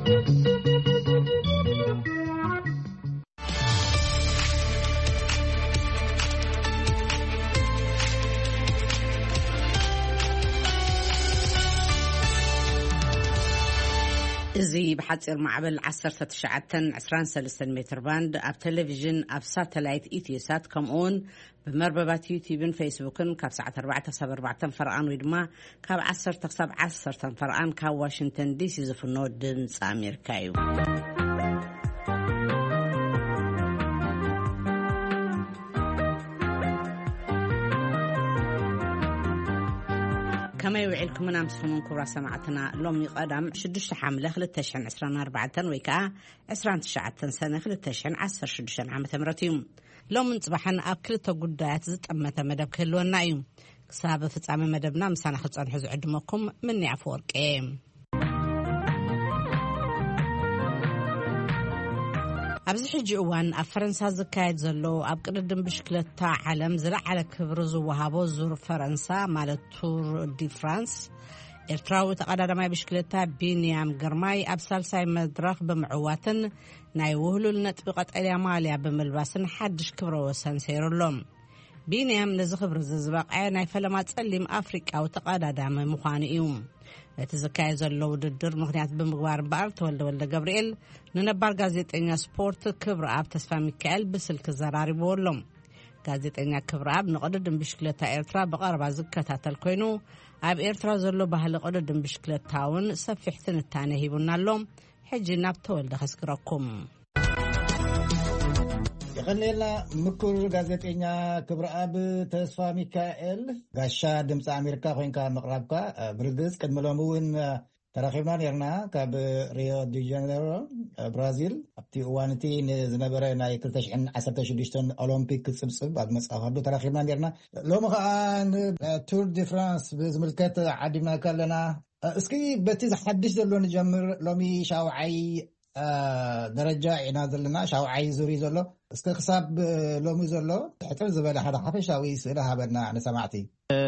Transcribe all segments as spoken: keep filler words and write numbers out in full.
زي بحصير معبل عشرة تشعتن عشرين سلسل متر باند اب تلفزيون اب ساتلايت ايتيسات كمون بمرببات يوتيوب فيسبوكن كاب ساعة أربعة تسعة أربعة فرقان ويدما كاب عشرة تسعة عشرة فرقان كاب واشنطن دي سي زفنو دنس أمريكايو كما يوعيلكم من أمسكم كورا سماعتنا لومي قدام شدش حاملة خلال تشحن عسران أربعة ويكا عسران تشعة سنة خلال تشحن عسر شدشان عام تمرتيوم لو من صباحا أكل تقودات زت أما تمدب كلو النايم كسابة فتعامل مدبنا مسانا خلصان حزو عدمكم من يعفور كيم أبز حجي أوان أفرنسا زكايد زلو أبقردن بشكلتا عالم زرع على كبرزو وهابو زور فرنسا مال تور دي فرانس إرتراو تقدر ما بشكلتا بينيام قرماي أبسال ساي مدرخ بمعواتن نايوهلو لنطبقات الياماليا بملباسن حدش كبرو وسان سيرولوم بينيام نزخبر ززباق عيناي فلما تسلم أفريقيا وتقادر دعم مخانئيوم تزكاي زلو ددر مخنيات بمغوار بارت ولا ولا جبريل ننبار غازيتኛ سبورت كبر اب تسفا ميكائيل بسلك زراري بولم غازيتኛ كبر اب نقددن بشكلتا ايرترا بقربا زكتاتل كوينو اب ايرترا زلو بحال قددن بشكلتاون سفيحتن تانه هيبونالوم حجي ناب تولد خسكركم يخلينا مكر غازيتኛ كبر اب تسفا ميكائيل غاشا دمص امريكا خوينكا مقرابكا برغز قدملومون تراخيبنا نيرنا كاب ريو دي جانيرو برازيل ابتي وانتي نزنبره ناي كلتشحن عشرة شدشتن اولمبيك صبصب بعد مصافدو تراخيبنا نيرنا لو مخان تور دي فرانس بزملكت عدينا كلنا اسكي بتي حدش دلو نجمر لومي شاوعي درجة عنازلنا شاوعي زوري زلو اسكي حساب لومي زلو تحتر زباله حدا حفشاوي سيلها بدنا انا سمعتي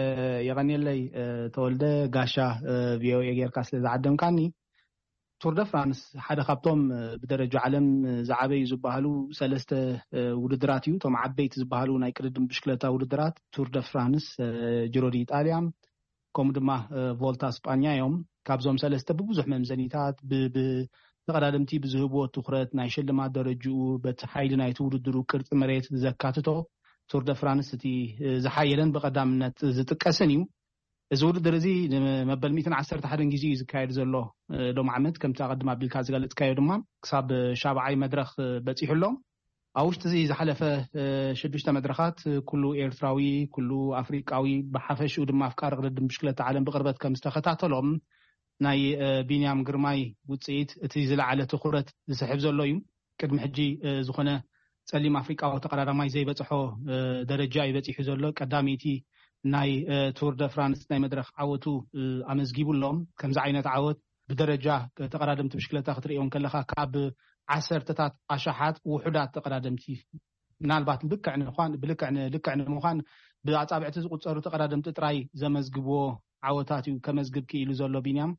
يغني لي تولده غاشا فيو يغير كاس لزعدم كاني تور دو فرانس حدا خابتهم بدرجه عالم زعابي زبالو ثلاثه وددراتيو توم عبيت زبالو ناي قدم بشكلتا وددرات تور دو فرانس جيرو دي ايطاليا كوم دما فولتا اسبانيا يوم كابزوم ثلاثه ببزح ممزنيتات ب تقدمتي بزهبو تخرت ناي شلما درجو بتحايل ناي توددرو قرص مريت زكاتتو تور دو فرانس تي زحايلن بقدامنت زتقسنيو زود درزي مبل مئة وعشرة حدن غيزي زكايد زلو لو معمد كم تقدم ابلكا زغلت كايو دما حساب شابعي مدرخ بصيحلو اوشت زي زحلفه شدشت مدرخات كله ايرتراوي كله افريقاوي بحفشو دما افكار قدم بشكله عالم بقربت كم استخاتاتلهم ناي بينيام غرماي وصيت تي زلعله تخرت زحب زلو يم قدم حجي زخنه صليم افريقا وتقرارماي زي بصحو درجه يبصيح زلو قداميتي ناي تور دو فرانس ناي مدرخ عوتو امزغيبولهم كم عينت عوت بدرجه تقرادمت بشكلتا خطريون كلخا كاب عشرتات اشحات وحدات تقرادمتي نالبات بكعن خوان بلكعن لكعن مخان باصابعت زقصرو تقرادمت طراي زمزغبو عوتاتيو كمزغب كيلو زلو بينيام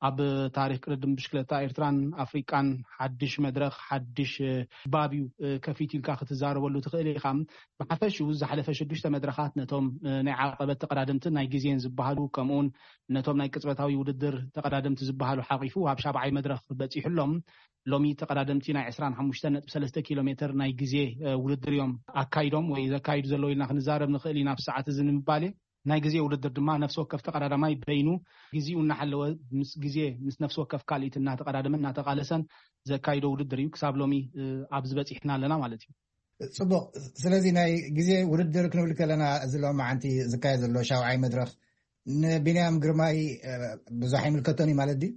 اب تاريخ قدم بشكلتا ايرتران افريقان حدش مدرخ حدش بابيو كفيتيل كاخت زارولو تخيلي خام بحفشو زحلفه شدشت مدرخات نتوم ناي عقبت تقدمت ناي غيزين زبحالو كمون نتوم ناي قصبتاوي وددر تقدمت زبحالو حقيفو اب شابعي مدرخ بصيحلهم لومي تقدمتي ناي عشرين وخمسة نقطة ثلاثة كيلومتر ناي غيزي وددر يوم اكايدوم وي اذا كايد زلو لنا خنزارب نخيلينا في ساعات زنبالي ناي غزي وددر دما نفسو كف تقرارماي بينو غزيو نحلو مس غزي مس نفسو كف كاليتنا تقرارمنا تقالسن زكايدو وددر يو كسابلومي ابز بصيحنا لنا مالتي صبو سلازي ناي غزي وددر كنبل كلنا زلو معنتي زكاي زلو شاوعي مدرخ بينيام غرماي بزاحي ملكتوني مالدي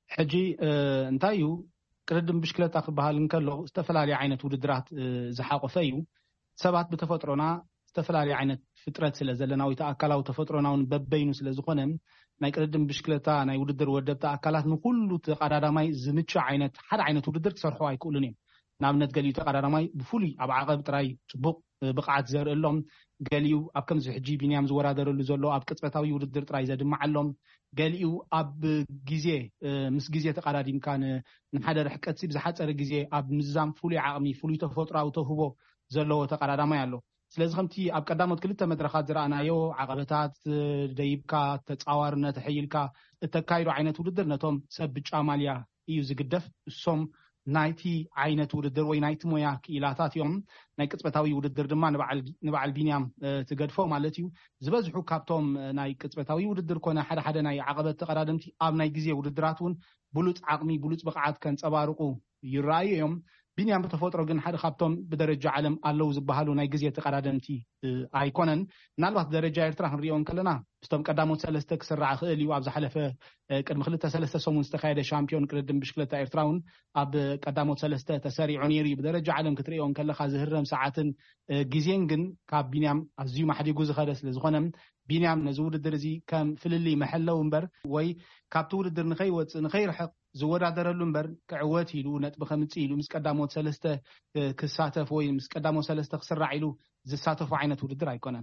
حجي انتايو قدم بشكلتا خبال انكلو استفلالي عينت وددرات زحاقفيو سبات بتفطرونا استفلالي عينت فطرت سلا زلنا ويتاكلاو تفطروناون ببينو سلا زخونم ناي قدم بشكلتا ناي وددر ودبتا اكلات نكلو تقدادماي زمچ عينت حد عينت وددر تسرحو ايكولني ንኣብነት ገሊኡ ተቀዳዳማይ ብፍሉይ ኣብ ዓቐብ ጥራይ ጽቡቕ ብቕዓት ዘርእሎም ገሊኡ ኣብ ከምዚ ሕጂ ቢንያም ዝወዳደረሉ ዘሎ ኣብ ቅጽበታዊ ውድድር ጥራይ ዘድምዓሎም ገሊኡ ኣብ ግዜ ምስ ግዜ ተቀዳዲምካ ንሓደ ርሕቀት ብዝሓፀረ ግዜ ኣብ ምዛም ፍሉይ ዓቕሚ ፍሉይ ተፈጥሮኣዊ ተህቦ ዘለዎ ተቀዳዳማይ ኣሎ ስለዚ ከምቲ ኣብ ቀዳሞት ክልተ መድረኻት ዝረኣናዮ ዓቐበታት ደይብካ ተጻዋርነት ሕይልካ እተካይዶ ዓይነት ውድድር ነቶም ሰብ ብጫ ማልያ እዩ ዝግደፍ እሶም ናይቲ ዓይነት ውድድር ወይ ናይቲ ሞያ ክኢላታት እዮም ናይ ቅጽበታዊ ውድድር ድማ ንበዓል ንበዓል ቢንያም ትገድፎ ማለት እዩ ዝበዝሑ ካብቶም ናይ ቅጽበታዊ ውድድር ኮነ ሓደ ሓደ ናይ ዓቐበት ተቀዳደምቲ ኣብ ናይ ግዜ ውድድራት እውን ብሉጽ ዓቕሚ ብሉጽ ብቕዓት ከንጸባርቁ ይረኣዩ እዮም ቢንያም ብተፈጥሮ ግን ሓደ ካብቶም ብደረጃ ዓለም ኣለው ዝበሃሉ ናይ ግዜ ተቀዳደምቲ ኣይኮነን ምናልባት ደረጃ ኤርትራ ክንሪኦም ከለና ስቶም ቀዳሞት ሰለስተ ክስራዕ ክእል እዩ ኣብ ዝሓለፈ ቅድሚ ክልተ ሰለስተ ሰሙን ዝተካየደ ሻምፒዮን ቅድድም ብሽክለታ ኤርትራውን ኣብ ቀዳሞት ሰለስተ ተሰሪዑ ነይሩ ብደረጃ ዓለም ክትሪኦም ከለካ ዝህረም ሰዓትን ግዜን ግን ካብ ቢንያም ኣዝዩ ማሕዲጉ ዝኸደ ስለ ዝኾነ ቢንያም ነዚ ውድድር እዚ ከም ፍልሊ መሐለው እምበር ወይ ካብቲ ውድድር ንኸይወፅእ ንኸይርሕቕ ዝወዳደረሉ እምበር ክዕወት ኢሉ ነጥቢ ከምፅእ ኢሉ ምስ ቀዳሞት ሰለስተ ክሳተፍ ወይ ምስ ቀዳሞት ሰለስተ ክስራዕ ኢሉ ዝሳተፉ ዓይነት ውድድር ኣይኮነን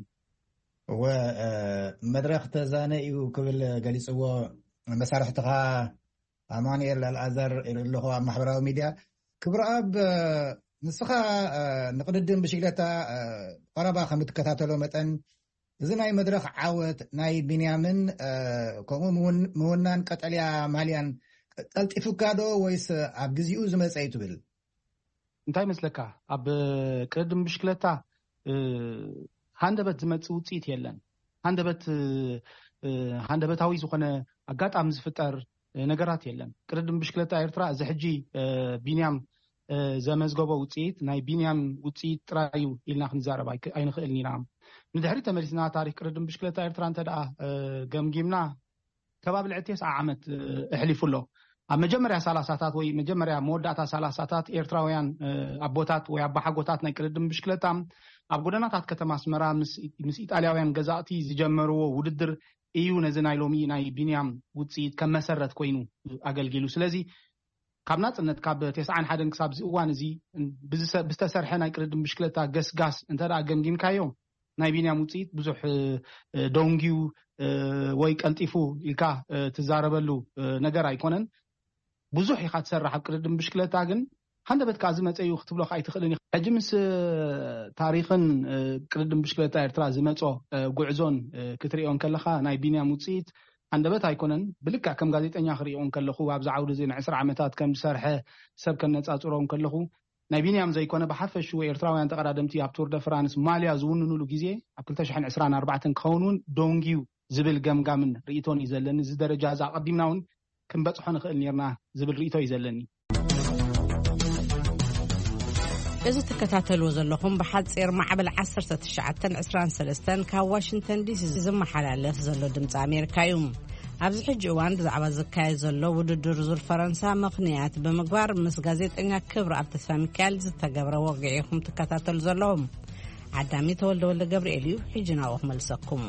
ወመድረኽ ተዛነዩ ክብል ገሊፅዎ መሳርሕትኻ ኣማኑኤል ኣልኣዘር ኢሉለኹ ኣብ ማሕበራዊ ሚድያ ክብረኣብ ንስኻ ንቅድድም ብሽክለታ ቀረባ ከም እትከታተሎ መጠን እዚ ናይ መድረኽ ዓወት ናይ ቢንያምን ከምኡ ምውናን ቀጠልያ ማልያን ጠልጢፉካዶ ወይስ ኣብ ግዜኡ ዝመፀ እዩ ትብል እንታይ መስለካ ኣብ ቅድድም ብሽክለታ ሃንደበት ዝመጽእ ውፅኢት የለን ሃንደበት ሃንደበታዊ ዝኾነ ኣጋጣሚ ዝፍጠር ነገራት የለን ቅድድም ብሽክለታ ኤርትራ እዚ ሕጂ ቢንያም ዘመዝገቦ ውፅኢት ናይ ቢንያም ውፅኢት ጥራዩ ኢልና ክንዛረብ ኣይንኽእልን ኢና ንድሕሪ ተመሊስና ታሪክ ቅድድም ብሽክለታ ኤርትራ እንተደኣ ገምጊምና ከባቢ ልዕል ተስዓ ዓመት እሕሊፉሎ ኣብ መጀመርያ ሰላሳታት ወይ መጀመርያ መወዳእታ ሰላሳታት ኤርትራውያን ኣቦታት ወይ ኣባሓጎታት ናይ ቅድድም ብሽክለታ ኣብ ጎደናታት ከተማ ኣስመራ ምስ ኢጣልያውያን ገዛእቲ ዝጀመርዎ ውድድር እዩ ነዚ ናይ ሎሚ ናይ ቢንያም ውፅኢት ከም መሰረት ኮይኑ ኣገልጊሉ ስለዚ ካብ ናጽነት ካብ ተስዓን ሓደን ክሳብ እዋን እዚ ብዝተሰርሐ ናይ ቅድድም ብሽክለታ ገስጋስ እንተደኣ ገምጊምካዮ ናይ ቢንያም ውፅኢት ብዙሕ ዶንጊው ወይ ቀልጢፉ ኢልካ ትዛረበሉ ነገር ኣይኮነን ብዙሕ ኢኻ ትሰርሕ ኣብ ቅድድም ብሽክለታ ግን ሃንደበትካ ዝመፀዩ ክትብሎ ኣይትኽእልን ሕጂ ምስ ታሪኽን ቅድድም ብሽክለታ ኤርትራ ዝመጾ ጉዕዞን ክትሪኦን ከለኻ ናይ ቢንያም ውፅኢት ሃንደበት ኣይኮነን ብልክዕ ከም ጋዜጠኛ ክሪኦን ከለኹ ኣብዚ ዓውዲ እዚ ንዕስራ ዓመታት ከም ዝሰርሐ ሰብ ከነፃፅሮም ከለኹ ናይ ቢንያም ዘይኮነ ብሓፈሹ ኤርትራውያን ተቀዳደምቲ ኣብ ቱር ደ ፍራንስ ማልያ ዝውንንሉ ግዜ ኣብ ክልተ ሽሕን ዕስራን ኣርባዕተን ክኸውኑን ዶንጊው ዝብል ገምጋምን ርእቶን እዩ ዘለኒ እዚ ደረጃ እዛ ቀዲምና እውን ክንበፅሖ ንኽእል ነርና ዝብል ርእቶ እዩ ዘለኒ እዚ ትከታተልዎ ዘለኹም ብሓፂር ማዕበል ዓሰርተ ትሽዓተን ዕስራን ሰለስተን ካብ ዋሽንግተን ዲሲ ዝመሓላለፍ ዘሎ ድምፂ ኣሜሪካ እዩ ኣብዚ ሕጂ እዋን ብዛዕባ ዝካየድ ዘሎ ውድድር ዙር ፈረንሳ ምኽንያት ብምግባር ምስ ጋዜጠኛ ክብሪ ኣብ ተስፋ ሚካኤል ዝተገብረ ወግዒኹም ትከታተሉ ዘለኹም ዓዳሚ ተወልደ ወልደ ገብርኤል እዩ ሕጂ ናብኡ ክመልሰኩም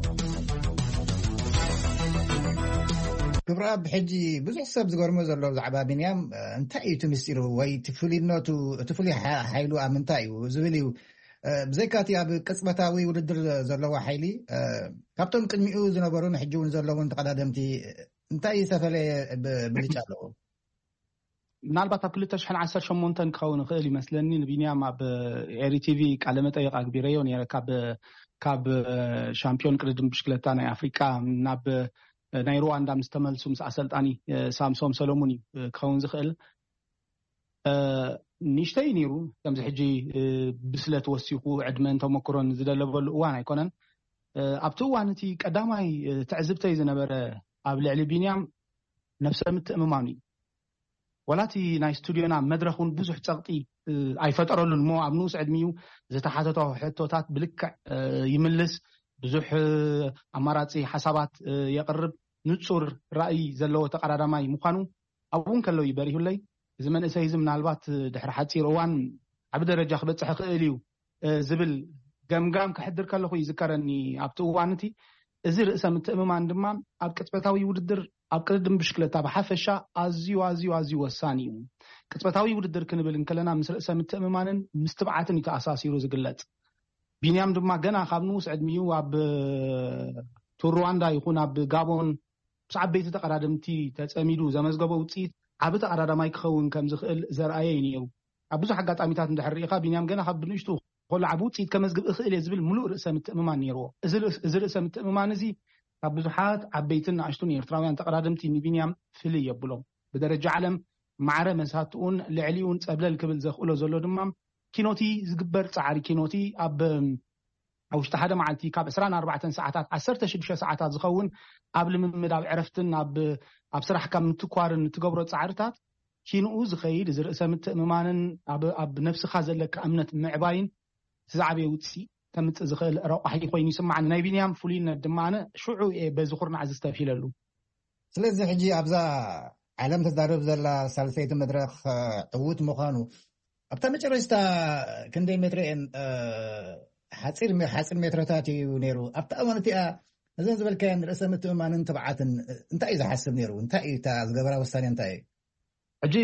ክብረኣብ ሕጂ ብዙሕ ሰብ ዝገርሞ ዘሎ ብዛዕባ ቢንያም እንታይ እዩ እቲ ምስጢሩ ወይ እቲ ፍሉይነቱ እቲ ፍሉይ ሓይሉ ኣብ ምንታይ እዩ ዝብል እዩ ብዘይካቲ ኣብ ቅጽበታዊ ውድድር ዘለዎ ሓይሊ ካብቶም ቅድሚኡ ዝነበሩን ሕጂ እውን ዘለውን ተቀዳደምቲ እንታይ ዝተፈለየ ብልጫ ኣለዎ ምናልባት ኣብ ክልተ ሽሕን ዓሰርተ ሸሞንተን ክኸውን ይኽእል ይመስለኒ ንቢንያም ኣብ ኤሪቲቪ ቃለ መጠይቕ ኣግቢረዮ ነይረ ካብ ካብ ሻምፒዮን ቅድድም ብሽክለታ ናይ ኣፍሪቃ ናብ ናይ ሩዋንዳ ምስ ተመልሱ ምስ ኣሰልጣኒ ሳምሶም ሰሎሙን እዩ ክኸውን ዝኽእል ንሽተይ ነይሩ ከምዚ ሕጂ ብስለት ወሲኹ ዕድመን ተመክሮን ዝደለበሉ እዋን ኣይኮነን ኣብቲ እዋን እቲ ቀዳማይ ትዕዝብተይ ዝነበረ ኣብ ልዕሊ ቢንያም ነፍሰ ምትእምማኑ እዩ ወላቲ ናይ ስቱድዮና መድረኹን ብዙሕ ፀቕጢ ኣይፈጠረሉን እሞ ኣብ ንኡስ ዕድሚኡ ዝተሓተቶ ሕቶታት ብልክዕ ይምልስ ብዙሕ ኣማራፂ ሓሳባት የቕርብ ንጹር ራእይ ዘለዎ ተቀዳዳማይ ምዃኑ ኣብውን ከሎ ይበሪሁለይ እዚ መንእሰይ እዚ ምናልባት ድሕሪ ሓፂር እዋን ዓብ ደረጃ ክበፅሕ ክእል እዩ ዝብል ገምጋም ክሕድር ከለኹ ይዝከረኒ ኣብቲ እዋን እቲ እዚ ርእሰ ምትእምማን ድማ ኣብ ቅጽበታዊ ውድድር ኣብ ቅድድም ብሽክለታ ብሓፈሻ ኣዝዩ ኣዝዩ ኣዝዩ ወሳኒ እዩ ቅጽበታዊ ውድድር ክንብል እንከለና ምስ ርእሰ ምትእምማንን ምስ ትብዓትን ይተኣሳሲሩ ዝግለጽ ቢንያም ድማ ገና ካብ ንኡስ ዕድሚኡ ኣብ ቱር ሩዋንዳ ይኹን ኣብ ጋቦን ምስ ዓበይቲ ተቀዳድምቲ ተጸሚዱ ዘመዝገበ ውጽኢት ዓብ ተቀዳዳማይ ክኸውን ከም ዝኽእል ዘርአየ እዩ ነይሩ ኣብ ብዙሕ ኣጋጣሚታት እንድሕር ሪኢኻ ቢንያም ገና ካብ ብንእሽቱ ቆልዓ ውጽኢት ከመዝግብ እኽእል እየ ዝብል ሙሉእ ርእሰ ምትእምማን ነይርዎ እዚ ርእሰ ምትእምማን እዚ ካብ ብዙሓት ዓበይትን ንኣሽቱን ኤርትራውያን ተቀዳድምቲ ንቢንያም ፍልይ የብሎም ብደረጃ ዓለም ማዕረ መሳትኡን ልዕሊኡን ጸብለል ክብል ዘኽእሎ ዘሎ ድማ ኪኖቲ ዝግበር ጻዕሪ ኪኖቲ ኣብ ኣብ ውሽጢ ሓደ መዓልቲ ካብ عشرين وأربعة ሰዓታት عشرة وستة ሰዓታት ዝኸውን ኣብ ልምምድ ኣብ ዕረፍትን ኣብ ኣብ ስራሕካ ምትኳርን ትገብሮ ጻዕርታት ኪንኡ ዝኸይድ ዝርእሰ ምትእምማንን ኣብ ኣብ ነፍስኻ ዘለካ እምነት ምዕባይን ዝዓበየ ውጽኢት ከምጽእ ዝኽእል ረቋሒ ኮይኑ ይስማዓኒ ናይ ቢንያም ፍሉይነት ድማነ ሽዑ በዚ ኩርናዕ ዝተፊለሉ ስለዚ ሕጂ ኣብዛ ዓለም ተዛረብ ዘላ ሳልሰይቲ መድረኽ ዕውት ምዃኑ ኣብታ መጨረሽታ ክንደይ ሜትርን ሓፂር ሓፂር ሜትሮታት እዩ ነይሩ ኣብታ እዋንቲኣ እዘን ዝበልካየን ርእሰ ምትእምማንን ትብዓትን እንታይ እዩ ዝሓስብ ነይሩ እንታይ እዩ እታ ዝገበራ ውሳኔ እንታይ እዩ ሕጂ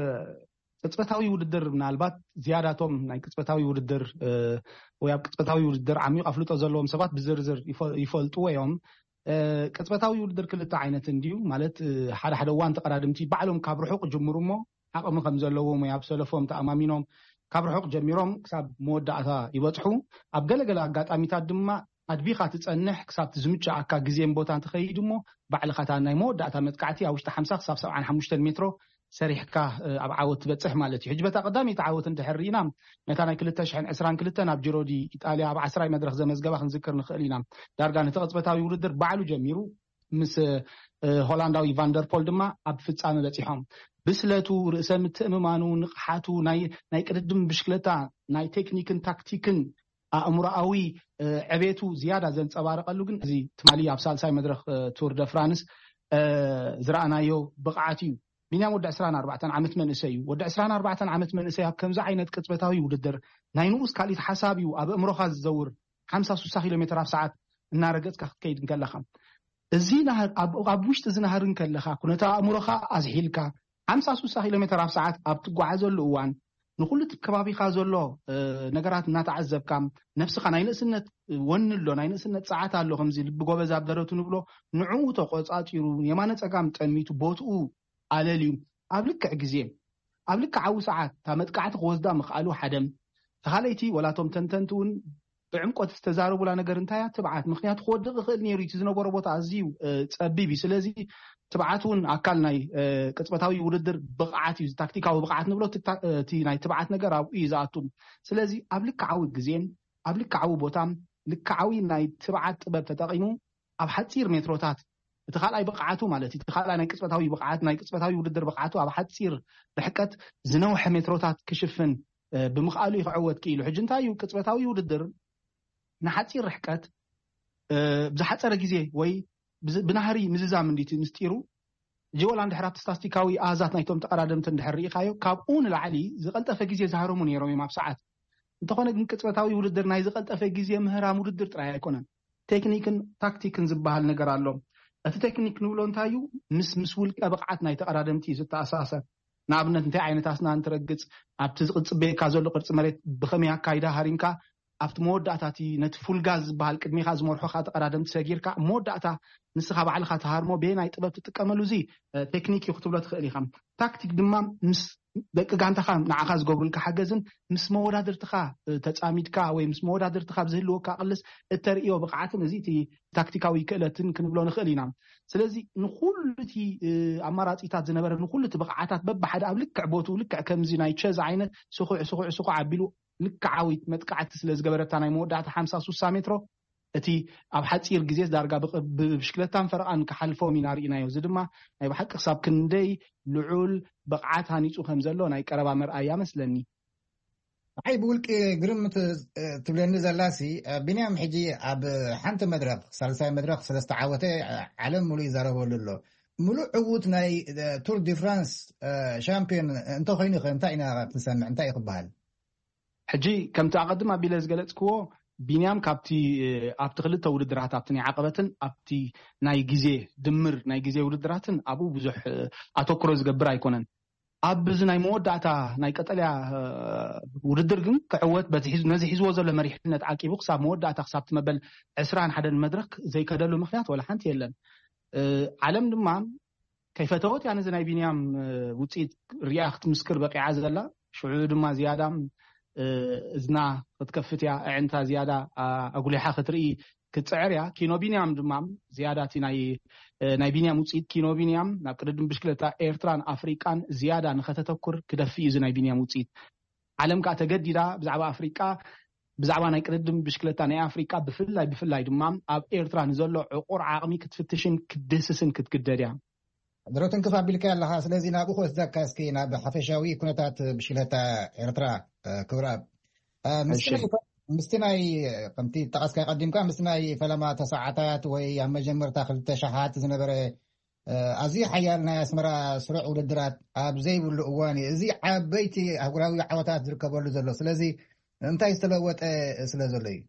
ቅጽበታዊ ውድድር ምናልባት ዝያዳቶም ናይ ቅጽበታዊ ውድድር ወይ ኣብ ቅጽበታዊ ውድድር ዓሚቕ ኣፍልጦ ዘለዎም ሰባት ብዝርዝር ይፈልጥዎ እዮም ቅጽበታዊ ውድድር ክልተ ዓይነት እንድዩ ማለት ሓደ ሓደ እዋን ተቀዳድምቲ ባዕሎም ካብ ርሑቕ ጅምሩ እሞ ዓቕሚ ከም ዘለዎም ወይ ኣብ ሰለፎም ተኣማሚኖም ካብ ርሑቕ ጀሚሮም ክሳብ መወዳእታ ይበጽሑ ኣብ ገለገለ ኣጋጣሚታት ድማ ኣድቢኻ ትጸንሕ ክሳብ ዝምችዓካ ግዜን ቦታን ትኸይድ እሞ ባዕልኻ ናይ መወዳእታ መጥቃዕቲ ኣብ ውሽጢ خمسين ክሳብ سبعة وخمسين ሜትሮ ሰሪሕካ ኣብ ዓወት ትበጽሕ ማለት እዩ ሕጂ በታ ቀዳሚት ዓወት እንድሕር ኢና ነታ ናይ ሁለት ሺህ وعشرين ክልተ ኣብ ጂሮ ዲ ኢጣልያ ኣብ عشرة መድረኽ ዘመዝገባ ክንዝክር ንኽእል ኢና ዳርጋ ነቲ ቅጽበታዊ ውድድር ባዕሉ ጀሚሩ ምስ ሆላንዳዊ ቫንደርፖል ድማ ኣብ ፍጻመ በጺሖም ብስለቱ ርእሰ ምትእምማኑ ንቕሓቱ ናይ ናይ ቅድድም ብሽክለታ ናይ ቴክኒክን ታክቲክን ኣእምሮኣዊ ዕቤቱ ዝያዳ ዘንጸባርቐሉ ግን እዚ ትማሊ ኣብ ሳልሳይ መድረኽ ቱር ደ ፍራንስ ዝረኣናዮ ብቕዓት እዩ ቢንያም ወዲ عشرين وأربعة ዓመት መንእሰይ እዩ ወዲ عشرين وأربعة ዓመት መንእሰይ ኣብ ከምዚ ዓይነት ቅጽበታዊ ውድድር ናይ ንኡስ ካሊት ሓሳብ እዩ ኣብ እምሮኻ ዝዘውር خمسة وستين ኪሎ ሜትር ኣብ ሰዓት እናረገጽካ ክትከይድ እንከለኻ እዚ ኣብ ውሽጢ ዝናሃርን ከለኻ ኩነታ ኣእምሮኻ ኣዝሒልካ خمسة وستين ኪሎ ሜትር ኣብ ሰዓት ኣብ ትጓዓዘሉ እዋን ንኹሉ ከባቢኻ ዘሎ ነገራት እናተዓዘብካ ነፍስኻ ናይ ንእስነት ወንሎ ናይ ንእስነት ጸዓት ኣሎ ከምዚ ልቢ ጎበዝ ኣብ ደረቱ ንብሎ ንዕኡ ተቆጻጺሩ የማነ ጸጋም ጠሚቱ ቦትኡ ኣለልዩ ኣብ ልክዕ ግዜ ኣብ ልክዕ ዓዊ ሰዓት ታመጥቃዕቲ ክወስዳ ምኽኣሉ ሓደም ተኻለይቲ ወላቶም ተንተንቱን ብዕምቆት ዝተዛረቡላ ነገር እንታይ እያ ትብዓት ምክንያቱ ክወድቕ ይኽእል ነይሩ እቲ ዝነበሮ ቦታ ኣዝዩ ጸቢብ እዩ ስለዚ ትብዓት እውን ኣካል ናይ ቅጽበታዊ ውድድር ብቕዓት እዩ ታክቲካዊ ብቕዓት ንብሎ እቲ ናይ ትብዓት ነገር ኣብኡ እዩ ዝኣቱ ስለዚ ኣብ ልክዓዊ ግዜን ኣብ ልክዓዊ ቦታ ልክዓዊ ናይ ትብዓት ጥበብ ተጠቒሙ ኣብ ሓፂር ሜትሮታት እቲ ካልኣይ ብቕዓቱ ማለት እቲ ካልኣይ ናይ ቅጽበታዊ ብቕዓት ናይ ቅጽበታዊ ውድድር ብቕዓቱ ኣብ ሓፂር ርሕቀት ዝነውሐ ሜትሮታት ክሽፍን ብምኽኣሉ ይኽዕወት ክኢሉ ሕጂ እንታይ እዩ ቅጽበታዊ ውድድር ንሓፂር ርሕቀት ብዝሓፀረ ግዜ ወይ ብናህሪ ምዝዛም እንዲት ምስጢሩ ጀወላ እንድሕር ኣብቲ ስታስቲካዊ ኣሃዛት ናይቶም ተቀዳድምቲ እንድሕር ሪኢኻዮ ካብኡ ንላዕሊ ዝቐልጠፈ ግዜ ዝሃረሙ ነይሮም እዮም ኣብ ሰዓት እንተኾነ ግን ቅጽበታዊ ውድድር ናይ ዝቐልጠፈ ግዜ ምህራም ውድድር ጥራይ ኣይኮነን ቴክኒክን ታክቲክን ዝበሃል ነገር ኣሎ እቲ ቴክኒክ ንብሎ እንታይ እዩ ምስ ምስ ውልቀ ብቕዓት ናይ ተቀዳድምቲ ዝተኣሳሰር ንኣብነት እንታይ ዓይነት ኣስናን ትረግጽ ኣብቲ ዝቕጽበካ ዘሎ ቅርጺ መሬት ብኸመይ ኣካይዳ ሃሪምካ ኣብቲ መወዳእታቲ ነቲ ፉልጋዝ ዝበሃል ቅድሚኻ ዝመርሖኻ ተቀዳድምቲ ሰጊርካ መወዳእታ ንስኻ ባዕልኻ ተሃርሞ ብናይ ጥበብ ትጥቀመሉ እዚ ቴክኒክ ክትብሎ ትኽእል ኢኻ ታክቲክ ድማ ምስ ደቂ ጋንታኻ ንዓኻ ዝገብሩልካ ሓገዝን ምስ መወዳድርትኻ ተጻሚድካ ወይ ምስ መወዳድርትኻ ብዝህልወካ ቅልስ እተርእዮ ብቕዓትን እዚ እቲ ታክቲካዊ ክእለትን ክንብሎ ንኽእል ኢና ስለዚ ንኹሉ እቲ ኣማራጺታት ዝነበረ ንኹሉ እቲ ብቕዓታት በብሓደ ኣብ ልክዕ ቦቱ ልክዕ ከምዚ ናይ ቸዝ ዓይነት ስኹዕ ስኹዕ ስኹዕ ኣቢሉ ልክዓዊት መጥቃዕቲ ስለ ዝገበረታ ናይ መወዳእታ خمسة وستين ሜትሮ እቲ ኣብ ሓፂር ግዜ ዳርጋ ብብሽክለታን ፈረቓን ክሓልፎም ኢና ርኢናዮ እዚ ድማ ናይ ብሓቂ ክሳብ ክንደይ ልዑል ብቕዓት ሃኒፁ ከም ዘሎ ናይ ቀረባ መርኣያ መስለኒ ኣይ ብውልቂ ግርምት ትብለኒ ዘላሲ ቢንያም ሕጂ ኣብ ሓንቲ መድረኽ ሳልሳይ መድረኽ ሰለስተ ዓወተ ዓለም ሙሉእ ይዛረበሉ ኣሎ ሙሉእ ዕውት ናይ ቱር ዲ ፍራንስ ሻምፒዮን እንተኮይኑ ኸ እንታይ ኢና ክንሰምዕ እንታይ ይኽበሃል ሕጂ ከምቲ ኣቐድም ኣቢለ ዝገለጽክዎ ቢንያም ካብቲ ኣብቲ ክልተ ውድድራት ኣብቲ ናይ ዓቐበትን ኣብቲ ናይ ግዜ ድምር ናይ ግዜ ውድድራትን ኣብኡ ብዙሕ ኣተኩሮ ዝገብር ኣይኮነን أب زناي مودعتا ناي قتليا وردرجن كعوت بتحز نزي حزوة زل مريحنا تعاقي بقصة مودعتا خصابت مبل عسران حدا المدرك زي كدلو مخيات ولا حنت يلن علم دمام كيف توت يعني زناي بينيام وتصيد رياخت مسكر بقي عزلا شعور دما زيادة إذنا تكفت يا عنتا زيادة أقول حاخ تري كتسعريا كينو بينيام دمام زيادة ناي ناي بينيام وتصيد كينو بينيام نقدر بشكلتا إيرتران أفريقان زيادة نختتكر كدفي زناي بينيام وتصيد علم كاتجديدا بزعبة أفريقيا بزعبة ناي قدر بشكلتا ناي أفريقيا بفلاي بفلاي دمام أب إيرتران زلوا عقور عاقمي كتفتشن كدسسن كتقدريا دروتن كفا بيلك الله سلازي نابو خوس دكاسكي ناب حفشاوي كنتات بشكلتا إيرترا كوراب مستناي قمتي تقاسك قديم كان مستناي فلما تساعتات وي اما جمر تاخذ تشحات زنبره ازي حيالنا اسمرا سرع ودرات اب زي والواني ازي عبيتي اغراوي عواتات زركبولو زلو سلازي انت يستلوت سلازلي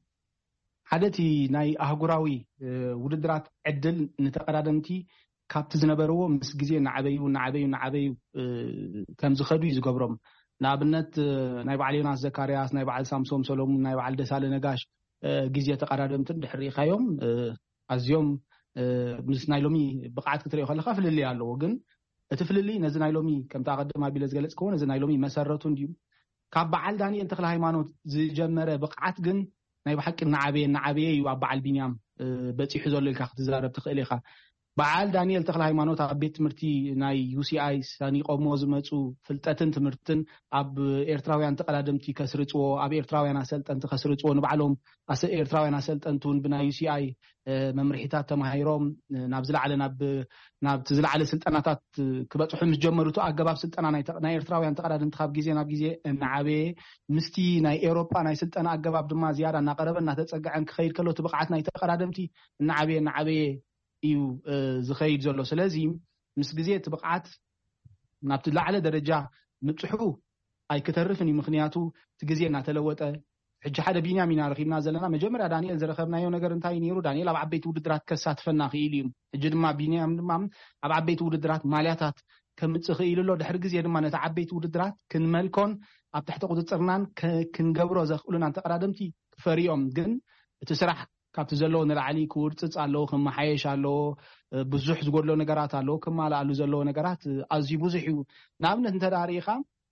حدتي ناي اغراوي ودرات عدل نتقدمتي كابت زنبرو مس غزي نعبيو نعبيو نعبيو كم زخدو يزغبرم نابنت ناي بعلينا زكرياس ناي بعل سامسون سولومون ناي بعل دسال نغاش غزي تقرادمت دحريخايوم ازيوم مس نايلومي بقعت كتري خلخ فللي يالو ግን እትፍልሊ ነዚ ናይሎሚ ከምታ ቀደማ ቢለ ዝገለጽ ከሆነ ነዚ ናይሎሚ መሰረቱ እንዲዩ ካብ በዓል ዳንኤል ተክለ ሃይማኖት ዝጀመረ በቅዓት ግን ናይ በሐቂ ናዓበየ ናዓበየ እዩ ኣብ በዓል ቢንያም በፂሑ ዘሎ ኢልካ ክትዛረብ ትኽእል ኢኻ በዓል ዳንኤል ተክለ ሃይማኖት ኣብ ቤት ትምህርቲ ናይ ዩሲአይ ሳኒቆሞ ዝመጹ ፍልጠትን ትምህርትን ኣብ ኤርትራውያን ተቀዳደምቲ ከስርጽዎ ኣብ ኤርትራውያን አሰልጠንቲ ከስርጽዎ ንባዕሎም ኣሰ ኤርትራውያን አሰልጠንቱን ብናይ ዩሲአይ መምርሒታት ተማሂሮም ናብ ዝለዓለ ናብ ናብ ዝለዓለ ስልጠናታት ክበጽሑ ምስ ጀመሩቱ ኣገባብ ስልጠና ናይ ናይ ኤርትራውያን ተቀዳደምቲ ካብ ግዜ ናብ ግዜ እናዓበየ ምስቲ ናይ ኤውሮፓ ናይ ስልጠና ኣገባብ ድማ ዝያዳ እናቀረበ እናተጸግዐን ክኸይድ ከሎ ትብቅዓት ናይ ተቀዳደምቲ እናዓበየ እናዓበየ እዩ ዝኸይድ ዘሎ ስለዚ ምስ ግዜ ትብቅዓት ናብቲ ላዕለ ደረጃ ምጽሑ ኣይ ከተርፍን ምኽንያቱ ትግዜ እናተለወጠ ሕጂ ሓደ ቢንያሚን ረኺብና ዘለና መጀመርያ ዳንኤል ዝረኸብናዮ ነገር እንታይ ነይሩ ዳንኤል ኣብ ዓበይቲ ውድድራት ከሳትፈና ክኢል እዩ ሕጂ ድማ ቢንያም ድማ ኣብ ዓበይቲ ውድድራት ማልያታት ከምጽእ ክኢል ኣሎ ድሕሪ ግዜ ድማ ነቲ ዓበይቲ ውድድራት ክንመልኮን ኣብ ትሕቲ ቁፅፅርናን ክንገብሮ ዘኽእሉና ተቀዳደምቲ ክፈሪኦም ግን እቲ ስራሕ ካብቲ ዘለዎ ንላዕሊ ክውርፅፅ ኣለዎ ክመሓየሽ ኣለዎ ብዙሕ ዝጎድሎ ነገራት ኣለዎ ክማልኣሉ ዘለዎ ነገራት ኣዝዩ ብዙሕ እዩ ንኣብነት እንተዳሪኢኻ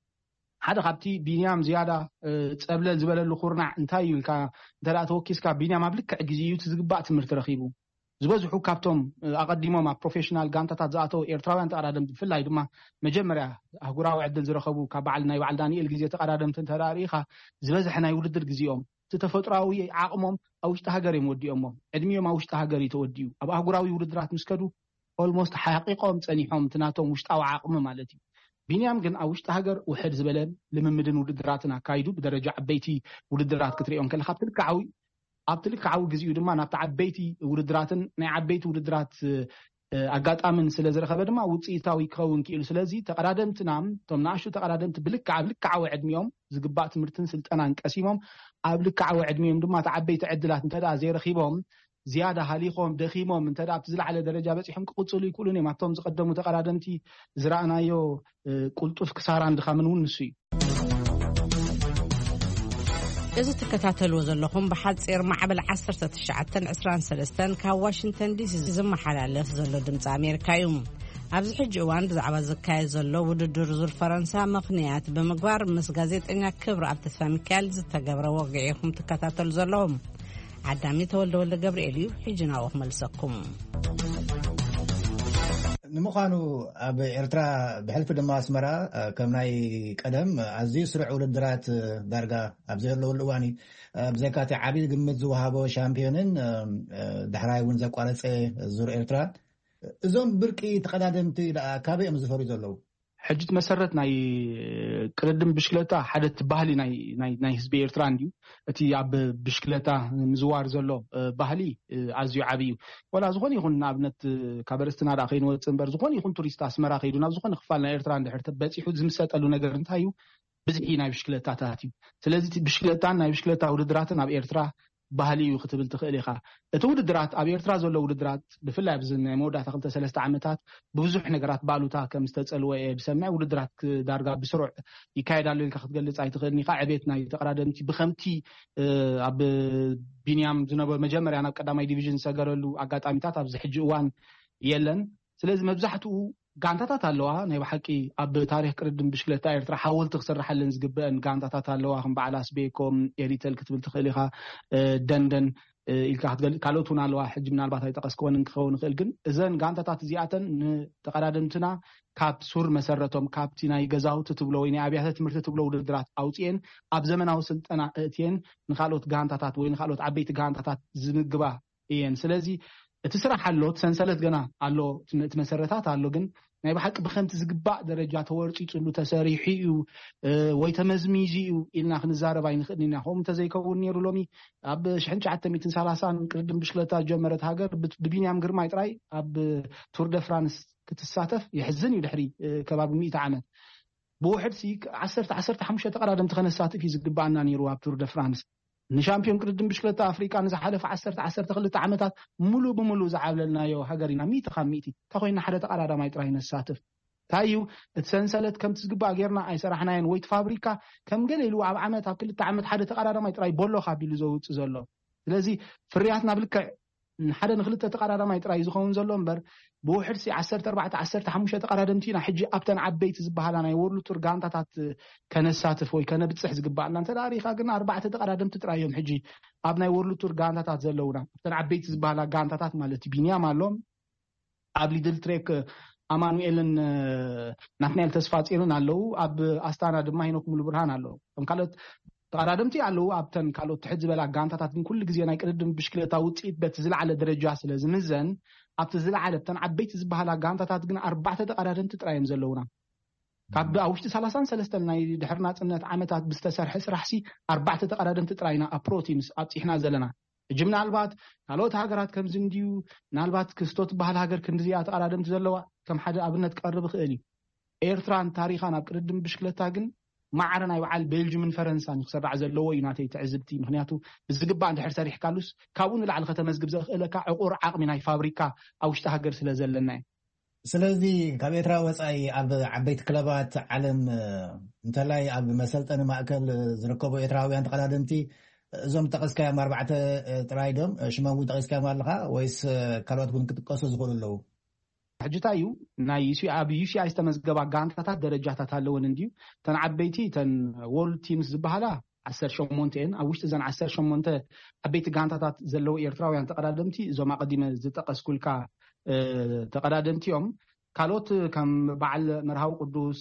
ሓደ ካብቲ ቢንያም ዝያዳ ፀብለል ዝበለሉ ኩርናዕ እንታይ እዩ ኢልካ እንተዳ ተወኪስካ ቢንያም ኣብ ልክዕ ግዜ እዩ ዝግባእ ትምህርቲ ረኺቡ ዝበዝሑ ካብቶም ኣቀዲሞም ኣብ ፕሮፌሽናል ጋንታታት ዝኣተው ኤርትራውያን ተቀዳደምቲ ብፍላይ ድማ መጀመርያ ኣህጉራዊ ዕድል ዝረኸቡ ካብ በዓል ናይ በዓል ዳንኤል ግዜ ተቀዳደምቲ እንተዳሪኢኻ ዝበዝሐ ናይ ውድድር ግዜኦም ተፈጥሯዊ ዓቅሞም ኣብ ውሽጢ ሃገር ይወዲኦሞም ዕድሚኦም ኣብ ውሽጢ ሃገር ይተወዲኡ ኣብ ኣህጉራዊ ውድድራት ምስከዱ ኦልሞስት ሓቂቆም ጸኒሖም ትናቶም ውሽጣዊ ዓቅሚ ማለት እዩ ቢንያም ግን ኣብ ውሽጢ ሃገር ውሕድ ዝበለ ልምምድን ውድድራትን ኣካይዱ ብደረጃ ዓበይቲ ውድድራት ክትሪኦም ከለካ ኣብ ትልክዓዊ ኣብ ትልክዓዊ ግዜኡ ድማ ናብቲ ዓበይቲ ውድድራትን ናይ ዓበይቲ ውድድራት ኣጋጣምን ስለ ዝረኸበ ድማ ውፅኢታዊ ክኸውን ክኢሉ ስለዚ ተቀዳደምትና ቶም ናእሽቱ ተቀዳደምቲ ብልክዕ ኣብ ልክዓዊ ዕድሚኦም ዝግባእ ትምህርትን ስልጠናን ቀሲሞም ኣብ ልክዓዊ ዕድሚኦም ድማ ተዓበይቲ ዕድላት እንተዳ ዘይረኺቦም ዝያዳ ሃሊኾም ደኺሞም እንተዳ ኣብቲ ዝለዓለ ደረጃ በፂሖም ክቕፅሉ ይክእሉን እዮም ኣብቶም ዝቀደሙ ተቀዳደምቲ ዝረኣናዮ ቁልጡፍ ክሳራን ድኻምን እውን ንሱ እዩ እዚ ትከታተልዎ ዘለኹም ብሓፂር ማዕበል ዓሰርተ ትሽዓተ ዕስራን ሰለስተን ካብ ዋሽንግተን ዲሲ ዝመሓላለፍ ዘሎ ድምፂ ኣሜሪካ እዩ ኣብዚ ሕጂ እዋን ብዛዕባ ዝካየድ ዘሎ ውድድር ዙር ፈረንሳ ምኽንያት ብምግባር ምስ ጋዜጠኛ ክብሪ ኣብ ተስፋ ሚካኤል ዝተገብረ ወግዒ ኢኹም ትከታተሉ ዘለኹም ዓዳሚ ተወልደ ወልደ ገብርኤል እዩ ሕጂ ናብኡ ክመልሰኩም ንምዃኑ ኣብ ኤርትራ ብሕልፊ ድማ ኣስመራ ከም ናይ ቀደም ኣዝዩ ስሩዕ ውድድራት ዳርጋ ኣብ ዘለውሉ እዋን ብዘይካቲ ዓብዪ ግምት ዝወሃቦ ሻምፒዮንን ዳሕራይ እውን ዘቋረፀ ዙር ኤርትራ እዞም ብርቂ ተቀዳደምቲ ካበኦም ዝፈርዩ ዘለዉ ሕጂ መሰረት ናይ ቅድድም ብሽክለታ ሓደ ባህሊ ናይ ናይ ናይ ህዝቢ ኤርትራ እንዲዩ እቲ ኣብ ብሽክለታ ምዝዋር ዘሎ ባህሊ ኣዝዩ ዓብዪ እዩ ወላ ዝኾነ ይኹን ንኣብነት ካብ ርስትና ዳ ከይንወፅእ እምበር ዝኾነ ይኹን ቱሪስት ኣስመራ ከይዱ ናብ ዝኾነ ክፋል ናይ ኤርትራ እንድሕር ተበፂሑ ዝምሰጠሉ ነገር እንታይ እዩ ብዝሒ ናይ ብሽክለታታት እዩ ስለዚ ብሽክለታን ናይ ብሽክለታ ውድድራትን ኣብ ኤርትራ ባህሊዩ ክትብል ትኽእል ኢኻ እቲ ውድድራት ኣብ ኤርትራ ዘሎ ውድድራት ብፍላይ ኣብዚ ናይ መወዳእታ ክልተ ሰለስተ ዓመታት ብዙሕ ነገራት ባሉታ ከም ዝተጸልወ ብሰማይ ውድድራት ዳርጋ ብስሩዕ ይካየዳሉ ኢልካ ክትገልጽ ኣይትኽእልኒ ኢኻ ዕቤት ናይ ተቀዳደምቲ ብኸምቲ ኣብ ቢንያም ዝነበረ መጀመርያ ናብ ቀዳማይ ዲቪዥን ሰገረሉ ኣጋጣሚታት ኣብዚ ሕጂ እዋን የለን ስለዚ መብዛሕትኡ ጋንታታት ኣለዋ ናይ ባሕቂ ኣብ ታሪክ ቅርድም ብሽክለታ ኤርትራ ሓወልቲ ክስራሐለን ዝግበአን ጋንታታት ኣለዋ ከም በዓል ኣስቤኮም ኤሪተል ክትብል ትኽእል ኢኻ ደንደን ኢልካ ክትገልጽ ካልኦቱን ኣለዋ ሕጂ ምናልባት ኣይጠቀስክዎን ክኸውን ይኽእል ግን እዘን ጋንታታት እዚኣተን ንተቀዳደምትና ካብ ሱር መሰረቶም ካብቲ ናይ ገዛውቲ ትብሎ ወይ ናይ ኣብያተ ትምህርቲ ትብሎ ውድድራት ኣውፅኤን ኣብ ዘመናዊ ስልጠና እትየን ንኻልኦት ጋንታታት ወይ ንኻልኦት ዓበይቲ ጋንታታት ዝምግባ እየን ስለዚ እቲ ስራሕ ኣሎ ሰንሰለት ገና ኣሎ እቲ መሰረታት ኣሎ ግን ናይ ባሕቂ ብኸምቲ ዝግባእ ደረጃ ተወርጪፅሉ ተሰሪሑ እዩ ወይ ተመዝሚዙ እዩ ኢልና ክንዛረብ ኣይንኽእልን ኢና ከምኡ እንተዘይከውን ነይሩ ሎሚ ኣብ ኣልፍ ትሽዓተ ሚእትን ሰላሳን ቅርድም ብሽክለታ ጀመረት ሃገር ብቢንያም ግርማይ ጥራይ ኣብ ቱር ደ ፍራንስ ክትሳተፍ ይሕዝን እዩ ድሕሪ ከባቢ ሚእቲ ዓመት ብውሕድ ሲ ዓሰርተ ዓሰርተ ሓሙሽተ ተቀዳደምቲ ከነሳትፍ እዩ ዝግባአና ነይሩ ኣብ ቱር ደ ፍራንስ ንሻምፒዮን ቅርድም ብሽክለታ ኣፍሪካ ንዝሓለፈ ዓሰርተ ዓሰርተ ክልተ ዓመታት ሙሉ ብሙሉ ዝዓብለልናዮ ሃገሪና ሚእቲ ካብ ሚእቲ ተኮይና ሓደ ተቀዳዳማይ ጥራይ ነሳትፍ ታዩ እቲ ሰንሰለት ከምቲ ዝግባእ ጌርና ኣይሰራሕናየን ወይ ፋብሪካ ከም ገለ ኢሉ ኣብ ዓመት ኣብ ክልተ ዓመት ሓደ ተቀዳዳማይ ጥራይ ቦሎ ካቢሉ ዘውፅእ ዘሎ ስለዚ ፍርያትና ብልክዕ ሓደ ንክልተ ተቀዳዳማይ ጥራይ ዝኸውን ዘሎ እምበር ብውሕድ ሲ ዓሰርተ ኣርባዕተ ዓሰርተ ሓሙሽተ ተቀዳደምቲና ሕጂ ኣብተን ዓበይቲ ዝበሃላ ናይ ወርልድ ቱር ጋንታታት ከነሳትፍ ወይ ከነብፅሕ ዝግባአና እንተዳሪኻ ግን ኣርባዕተ ተቀዳደምቲ ጥራይ እዮም ሕጂ ኣብ ናይ ወርልድ ቱር ጋንታታት ዘለውና ኣብተን ዓበይቲ ዝበሃላ ጋንታታት ማለት ቢንያም ኣሎ ኣብ ሊድል ትሬክ ኣማኑኤልን ናትናኤል ተስፋፂርን ኣለዉ ኣብ ኣስታና ድማ ሄኖክ ሙሉ ብርሃን ኣለዉ ከም ካልኦት ተቀዳደምቲ ኣለዉ ኣብተን ካልኦት ትሕት ዝበላ ጋንታታት ግን ኩሉ ግዜ ናይ ቅድድም ብሽክለታ ውፅኢት በቲ ዝለዓለ ደረጃ ስለ ዝምዘን ኣብቲ ዝለዓለ ኣብተን ዓበይቲ ዝበሃላ ጋንታታት ግን ኣርባዕተ ተቀዳደምቲ ጥራዮም ዘለውና ካብ ኣብ ውሽጢ ሰላሳን ሰለስተን ናይ ድሕሪ ናጽነት ዓመታት ብዝተሰርሐ ስራሕሲ ኣርባዕተ ተቀዳደምቲ ጥራይና ኣብ ፕሮቲምስ ኣብፂሕና ዘለና ሕጂ ምናልባት ካልኦት ሃገራት ከምዚ እንድዩ ምናልባት ክስቶት ዝበሃል ሃገር ክንዲዚኣ ተቀዳደምቲ ዘለዋ ከም ሓደ ኣብነት ክቐርብ ይኽእል እዩ ኤርትራን ታሪኻን ኣብ ቅድድም ብሽክለታ ግን ማዕረ ናይ በዓል ቤልጅምን ፈረንሳን ክስራዕ ዘለዎ እዩ ናተይ ትዕዝብቲ ምክንያቱ ብዝግባእ እንድሕር ሰሪሕካሉስ ካብኡ ንላዕሊ ከተመዝግብ ዘኽእለካ ዕቁር ዓቕሚ ናይ ፋብሪካ ኣብ ውሽጢ ሃገር ስለ ዘለና እዩ ስለዚ ካብ ኤርትራ ወፃኢ ኣብ ዓበይቲ ክለባት ዓለም እንተላይ ኣብ መሰልጠኒ ማእከል ዝርከቡ ኤርትራውያን ተቀዳደምቲ እዞም ጠቀስካዮም ኣርባዕተ ጥራይ ዶም ሽሞም እውን ጠቂስካዮም ኣለካ ወይስ ካልኦት እውን ክጥቀሱ ዝኽእሉ ኣለዉ ሕጅታ እዩ ናይ ኣብ ዩሲኣይ ዝተመዝገባ ጋንታታት ደረጃታት ኣለውን እንድዩ ተን ዓበይቲ ተን ወርልድ ቲምስ ዝበሃላ ዓሰርተ ሸሞንተ እየን ኣብ ውሽጢ እዘን ዓሰርተ ሸሞንተ ዓበይቲ ጋንታታት ዘለዉ ኤርትራውያን ተቀዳደምቲ እዞም ኣቀዲመ ዝጠቀስኩልካ ተቀዳደምቲ እዮም ካልኦት ከም በዓል መርሃዊ ቅዱስ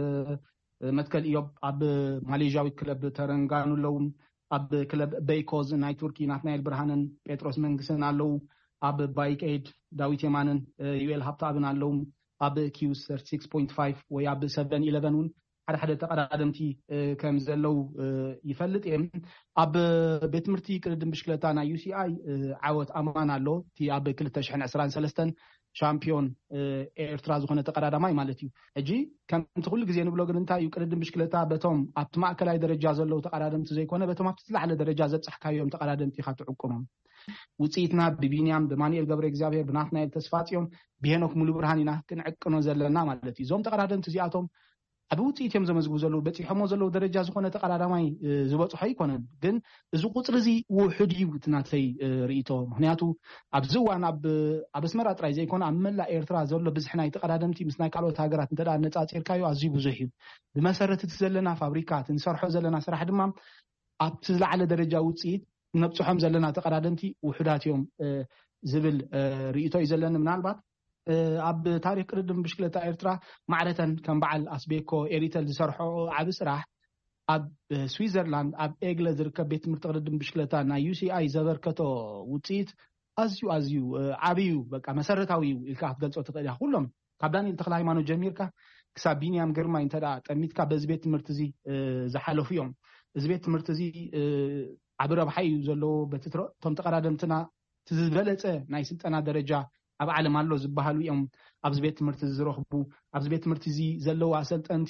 መትከል ኢዮብ ኣብ ማሌዥያዊት ክለብ ተረንጋኑ ኣለዉ ኣብ ክለብ ቤይኮዝ ናይ ቱርኪ ናትናኤል ብርሃንን ጴጥሮስ መንግስን ኣለዉ ኣብ ባይክኤድ ዳዊት የማንን ዩኤል ሃብታብን ኣለዉ ኣብ ኪውስ ሰርቲ ሽዱሽተ ነጥቢ ሓምስተ ወይ ኣብ ሰቨን ኢለቨን እውን ሓደ ሓደ ተቀዳደምቲ ከም ዘለው ይፈልጥ እየ ኣብ ቤት ትምህርቲ ቅድድም ብሽክለታ ናይ ዩሲኣይ ዓወት ኣማን ኣሎ እቲ ኣብ ክልተ ሽሕን ዕስራን ሰለስተን ሻምፒዮን ኤርትራ ዝኾነ ተቀዳዳማይ ማለት እዩ ሕጂ ከምቲ ኩሉ ግዜ ንብሎ ግን እንታይ እዩ ቅድድም ብሽክለታ በቶም ኣብቲ ማእከላይ ደረጃ ዘለው ተቀዳደምቲ ዘይኮነ በቶም ኣብቲ ዝለዓለ ደረጃ ዘብፅሕካዮም ተቀዳደምቲ ኢኻ ትዕቁኖም ውፅኢትና ብቢንያም ብማኑኤል ገብረ እግዚኣብሔር ብናትናኤል ተስፋፅዮም ብሄኖክ ሙሉ ብርሃን ኢና ክንዕቅኖ ዘለና ማለት እዩ እዞም ተቀዳደምቲ እዚኣቶም ኣብ ውፅኢት እዮም ዘመዝግቡ ዘለዉ በፂሖሞ ዘለዉ ደረጃ ዝኾነ ተቀዳዳማይ ዝበፅሖ ኣይኮነን ግን እዚ ቁፅሪ እዚ ውሕድ እዩ እቲ ናተይ ርእቶ ምክንያቱ ኣብዚ እዋን ኣብ ኣስመራ ጥራይ ዘይኮነ ኣብ መላእ ኤርትራ ዘሎ ብዝሕ ናይ ተቀዳደምቲ ምስ ናይ ካልኦት ሃገራት እንተደኣ ነፃፂርካዮ ኣዝዩ ብዙሕ እዩ ብመሰረት እቲ ዘለና ፋብሪካ እቲ ንሰርሖ ዘለና ስራሕ ድማ ኣብቲ ዝለዓለ ደረጃ ውፅኢት ነብፅሖም ዘለና ተቀዳደምቲ ውሕዳት እዮም ዝብል ርእቶ እዩ ዘለኒ ምናልባት ኣብ ታሪክ ቅድድም ብሽክለታ ኤርትራ ማዕረተን ከም በዓል ኣስቤኮ ኤሪተል ዝሰርሖ ዓብ ስራሕ ኣብ ስዊዘርላንድ ኣብ ኤግለ ዝርከብ ቤት ትምህርቲ ቅድድም ብሽክለታ ናይ ዩሲኣይ ዘበርከቶ ውፅኢት ኣዝዩ ኣዝዩ ዓብዩ በቃ መሰረታዊ እዩ ኢልካ ክትገልፆ ትኽእል ኢኻ ኩሎም ካብ ዳንኤል ተክለ ሃይማኖት ጀሚርካ ክሳብ ቢንያም ግርማይ እንተዳ ጠሚትካ በዚ ቤት ትምህርቲ እዚ ዝሓለፉ እዮም እዚ ቤት ትምህርቲ እዚ ዓብ ረብሓ እዩ ዘለዎ በቲ እቶም ተቀዳደምትና ትዝበለፀ ናይ ስልጠና ደረጃ ኣብ ዓለም ኣሎ ዝበሃሉ እዮም ኣብዚ ቤት ትምህርቲ ዝረኽቡ ኣብዚ ቤት ትምህርቲ እዚ ዘለዉ ኣሰልጠንቲ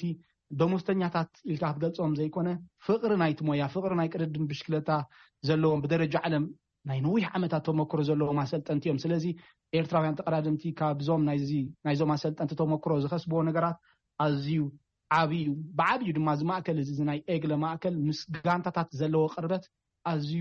ደሞዝተኛታት ኢልካ ክትገልጾም ዘይኮነ ፍቅሪ ናይቲ ሞያ ፍቅሪ ናይ ቅድድም ብሽክለታ ዘለዎም ብደረጃ ዓለም ናይ ነዊሕ ዓመታት ተመክሮ ዘለዎም አሰልጠንቲ እዮም ስለዚ ኤርትራውያን ተቀዳድምቲ ካብዞም ናይዚ ናይዞም አሰልጠንቲ ተመክሮ ዝኸስብዎ ነገራት ኣዝዩ ዓብዩ ብዓብዩ ድማ ዝማእከል እዚ ናይ ኤግለ ማእከል ምስ ጋንታታት ዘለዎ ቅርበት ኣዝዩ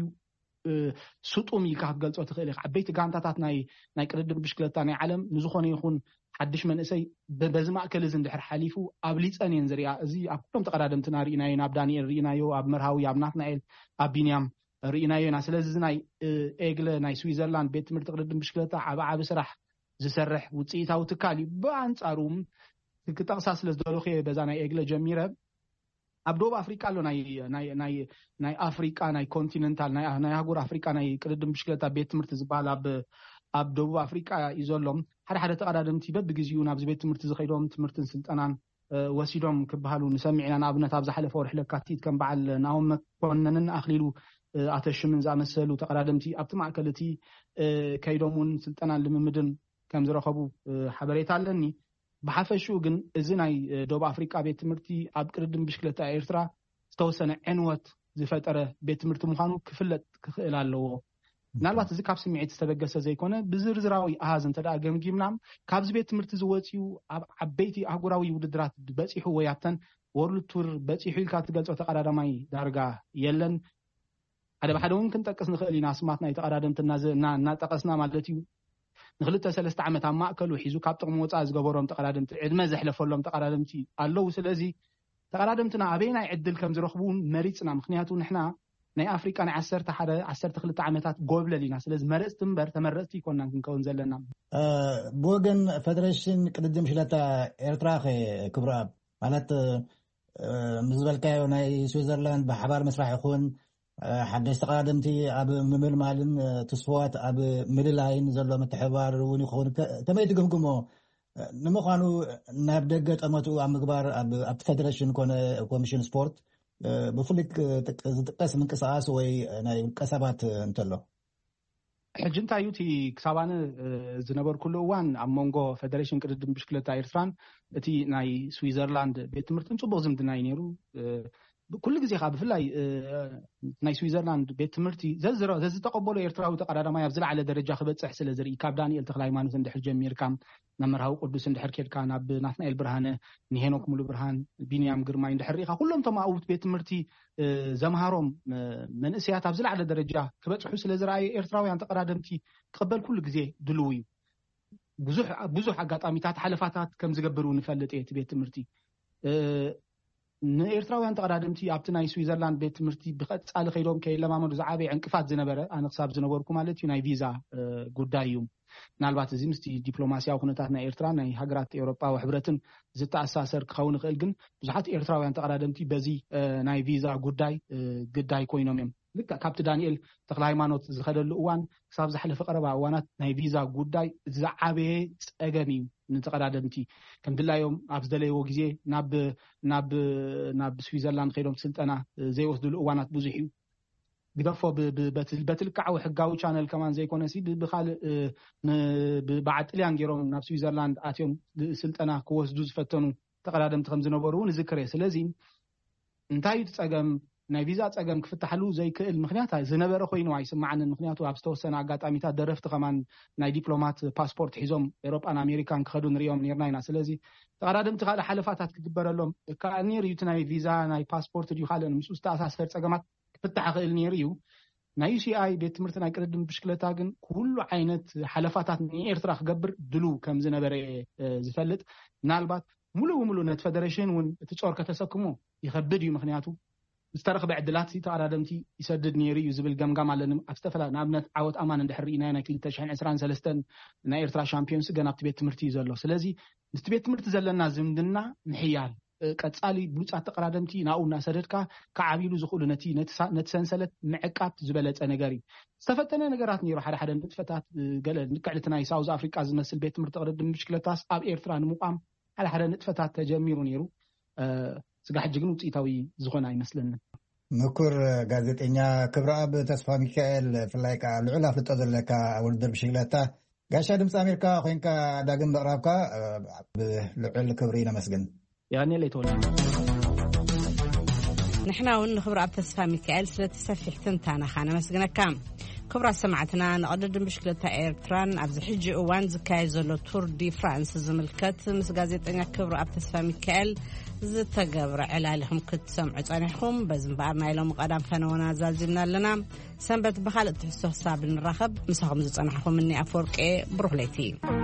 ስጡም ኢልካ ክትገልጾ ትኽእል ኢኻ ዓበይቲ ጋንታታት ናይ ናይ ቅድድም ብሽክለታ ናይ ዓለም ንዝኾነ ይኹን ሓድሽ መንእሰይ በዚ ማእከል እዚ እንድሕር ሓሊፉ ኣብ ሊፀን ዝሪኣ እዚ ኣብ ኩሎም ተቀዳድምትና ርኢናዮ ኣብ ዳንኤል ርኢናዮ ኣብ መርሃዊ ኣብ ናትናኤል ኣብ ቢንያም ርኢናዮ ኢና ስለዚ እዚ ናይ ኤግለ ናይ ስዊዘርላንድ ቤት ትምህርቲ ቅድድም ብሽክለታ ዓብ ዓብ ስራሕ ዝሰርሕ ውፅኢታዊ ትካል እዩ ብኣንጻሩ ክጠቕሳ ስለ ዝደለኹ በዛ ናይ ኤግለ ጀሚረ ኣብ ደቡብ ኣፍሪቃ ኣሎ ናይ ናይ ናይ ናይ ኣፍሪቃ ናይ ኮንቲነንታል ናይ ናይ ሃገር ኣፍሪቃ ናይ ቅድድም ብሽክለታ ቤት ትምህርቲ ዝበሃል ኣብ ኣብ ደቡብ ኣፍሪቃ እዩ ዘሎ ሓደ ሓደ ተቀዳድምቲ በብግዚኡ ናብዚ ቤት ትምህርቲ ዝኸይዶም ትምህርትን ስልጠናን ወሲዶም ክበሃሉ ንሰሚዕና ንኣብነት ኣብ ዝሓለፈ ወርሒ ለካቲት ከም በዓል ናኦም መኮነንን ኣኽሊሉ ኣተሽምን ዝኣመሰሉ ተቀዳድምቲ ኣብቲ ማእከል እቲ ከይዶም እውን ስልጠናን ልምምድን ከም ዝረኸቡ ሓበሬታ ኣለኒ ብሓፈሽኡ ግን እዚ ናይ ደቡብ ኣፍሪቃ ቤት ትምህርቲ ኣብ ቅድድም ብሽክለታ ኤርትራ ዝተወሰነ ዕንወት ዝፈጠረ ቤት ትምህርቲ ምዃኑ ክፍለጥ ክኽእል ኣለዎ ምናልባት እዚ ካብ ስምዒት ዝተበገሰ ዘይኮነ ብዝርዝራዊ ኣሃዝ እንተደኣ ገምጊምና ካብዚ ቤት ትምህርቲ ዝወፅዩ ኣብ ዓበይቲ ኣህጉራዊ ውድድራት በፂሑ ወያተን ወርልድ ቱር በፂሑ ኢልካ ትገልጾ ተቀዳዳማይ ዳርጋ የለን ሓደ ብሓደ እውን ክንጠቅስ ንኽእል ኢና ስማት ናይ ተቀዳድምትና እናጠቐስና ማለት እዩ ንክልተ ሰለስተ ዓመት ኣብ ማእከሉ ሒዙ ካብ ጥቕሚ ወፃኢ ዝገበሮም ተቀዳድምቲ ዕድመ ዘሕለፈሎም ተቀዳድምቲ ኣለው ስለዚ ተቀዳድምትና ኣበይ ናይ ዕድል ከም ዝረኽቡ መሪፅና ምክንያቱ ንሕና ናይ ኣፍሪቃ ናይ ዓሰርተ ሓደ ዓሰርተ ክልተ ዓመታት ጎብለል ኢና ስለዚ መረፅቲ እምበር ተመረፅቲ ይኮንና ክንከውን ዘለና ብወገን ፌደሬሽን ቅድድም ብሽክለታ ኤርትራ ክብረኣብ ማለት ምዝበልካዮ ናይ ስዊዘርላንድ ብሓባር መስራሕ ይኹን ሓደሽ ተቀዳድምቲ ኣብ ምምልማልን ተስፋዋት ኣብ ምልላይን ዘሎ ምትሕብባር እውን ይኹን ከመይ ትግምግሞ ንምዃኑ ናብ ደገ ጠመቱ ኣብ ምግባር ኣብ ፌደሬሽን ኮነ ኮሚሽን ስፖርት ብፍሉይ ዝጥቀስ ምንቅስቃስ ወይ ናይ ውልቀ ሰባት እንተሎ ሕጂ እንታይ እዩ እቲ ክሳባነ ዝነበሩ ኩሉ እዋን ኣብ መንጎ ፌደሬሽን ቅድድም ብሽክለታ ኤርትራን እቲ ናይ ስዊዘርላንድ ቤት ትምህርትን ፅቡቅ ዝምድና እዩ ነይሩ ኩሉ ግዜ ካ ብፍላይ ናይ ስዊዘርላንድ ቤት ትምህርቲ ዘዝተቀበሎ ኤርትራዊ ተቀዳዳማይ ኣብ ዝለዓለ ደረጃ ክበፅሕ ስለ ዝርኢ ካብ ዳንኤል ተክለ ሃይማኖት እንድሕር ጀሚርካ ናብ መርሃዊ ቅዱስ እንድሕር ኬድካ ናብ ናትናኤል ብርሃነ ንሄኖክ ሙሉ ብርሃን ቢንያም ግርማይ እንድሕር ሪኢካ ኩሎም ቶም ኣብቲ ቤት ትምህርቲ ዘምሃሮም መንእስያት ኣብ ዝለዓለ ደረጃ ክበፅሑ ስለ ዝረኣየ ኤርትራውያን ተቀዳድምቲ ክቅበል ኩሉ ግዜ ድልው እዩ ብዙሕ ብዙሕ ኣጋጣሚታት ሓለፋታት ከም ዝገብሩ ንፈልጥ እቲ ቤት ትምህርቲ ንኤርትራውያን ተቀዳድምቲ ኣብቲ ናይ ስዊዘርላንድ ቤት ትምህርቲ ብቀፃሊ ከይዶም ከይለማመዱ ዝዓበየ ዕንቅፋት ዝነበረ ኣነ ክሳብ ዝነበርኩ ማለት እዩ ናይ ቪዛ ጉዳይ እዩ ምናልባት እዚ ምስቲ ዲፕሎማስያዊ ኩነታት ናይ ኤርትራ ናይ ሃገራት ኤውሮጳዊ ሕብረትን ዝተኣሳሰር ክኸውን ይኽእል ግን ብዙሓት ኤርትራውያን ተቀዳድምቲ በዚ ናይ ቪዛ ጉዳይ ግዳይ ኮይኖም እዮም ልክዕ ካብቲ ዳንኤል ተክለ ሃይማኖት ዝኸደሉ እዋን ክሳብ ዝሓለፈ ቀረባ እዋናት ናይ ቪዛ ጉዳይ ዝዓበየ ፀገም እዩ ንተቀዳድምቲ ከም ድላዮም ኣብ ዝደለይዎ ግዜ ናብ ናብ ናብ ስዊዘርላንድ ከይዶም ስልጠና ዘይወስድሉ እዋናት ብዙሕ እዩ ግደፎ በትልክዓዊ ሕጋዊ ቻነል ከማን ዘይኮነሲ ብካልእ ብዓጥልያን ገይሮም ናብ ስዊዘርላንድ ኣትዮም ስልጠና ክወስዱ ዝፈተኑ ተቀዳድምቲ ከም ዝነበሩ እውን ዝክረ ስለዚ እንታይ እዩ ፀገም ናይ ቪዛ ፀገም ክፍታሕሉ ዘይክእል ምክንያት ዝነበረ ኮይኑ ኣይስማዓንን ምክንያቱ ኣብ ዝተወሰነ ኣጋጣሚታት ደረፍቲ ከማን ናይ ዲፕሎማት ፓስፖርት ሒዞም ኤውሮጳን ኣሜሪካን ክኸዱ ንሪኦም ነርና ኢና ስለዚ ተቀዳድምቲ ካልእ ሓለፋታት ክግበረሎም ከዓ ነይሩ እዩ እቲ ናይ ቪዛ ናይ ፓስፖርት ድዩ ካልእ ምስ ዝተኣሳሰር ፀገማት ክፍታሕ ክእል ነይሩ እዩ ናይ ዩሲኣይ ቤት ትምህርቲ ናይ ቅድድም ብሽክለታ ግን ኩሉ ዓይነት ሓለፋታት ንኤርትራ ክገብር ድሉ ከም ዝነበረ ዝፈልጥ ምናልባት ሙሉእ ብሙሉእ ነቲ ፌደሬሽን እውን እቲ ፆር ከተሰክሞ ይከብድ እዩ ምክንያቱ ዝተረኸበ ዕድላት ተቀዳድምቲ ይሰድድ ነይሩ እዩ ዝብል ገምጋም ኣለኒ ኣብ ዝተፈላለዩ ንኣብነት ዓወት ኣማን እንድሕር ርኢናዮ ናይ ክልተ ሽሕን ዕስራን ሰለስተን ናይ ኤርትራ ሻምፒዮንስ ገና ኣብቲ ቤት ትምህርቲ እዩ ዘሎ ስለዚ ምስቲ ቤት ትምህርቲ ዘለና ዝምድና ምሕያል ቀፃሊ ብሉፃት ተቀዳድምቲ ናብኡ እናሰደድካ ከዓቢሉ ዝኽእሉ ነቲ ነቲ ሰንሰለት ምዕቃት ዝበለፀ ነገር እዩ ዝተፈተነ ነገራት ነይሩ ሓደ ሓደ ንጥፈታት ገለ ንክዕልቲ ናይ ሳውዝ ኣፍሪቃ ዝመስል ቤት ትምህርቲ ቅድድም ብሽክለታስ ኣብ ኤርትራ ንምቋም ሓደ ሓደ ንጥፈታት ተጀሚሩ ነይሩ ስጋ ሕጂ ግን ውፅኢታዊ ዝኾነ ኣይመስለንን ምኩር ጋዜጠኛ ክብረኣብ ተስፋ ሚካኤል ፍላይ ከዓ ልዑል ኣፍልጦ ዘለካ ውድድር ብሽክለታ ጋሻ ድምፂ ኣሜሪካ ኮይንካ ዳግም ምቕራብካ ብልዑል ክብሪ ነመስግን يعني اللي تقول نحن ونخبر أب تسفى ميكائيل سلتسفح تنتانا خانا مسجنا كام كبرى سمعتنا نقدر مشكلة إيرتران أبز حجي أوان زكاي زلو تور دي فرانس زملكت مس غازيتنا كبرى أب تسفى ميكائيل زتجبر علالهم كنت سمعت عنهم بزم بعرنا لهم قدام فنونا زازلنا لنا سنبت بخالة تحسوا حساب الرخب مسهم زت عنهم مني أفورك إيه بروح ليتي